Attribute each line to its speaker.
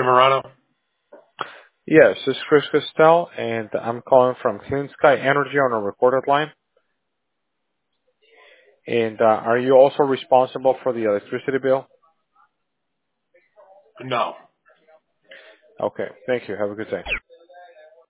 Speaker 1: Morano?
Speaker 2: Yes, this is Chris Costell, and I'm calling from Clean Sky Energy on a recorded line. And are you also responsible for the electricity bill?
Speaker 1: No.
Speaker 2: Okay, thank you. Have a good day.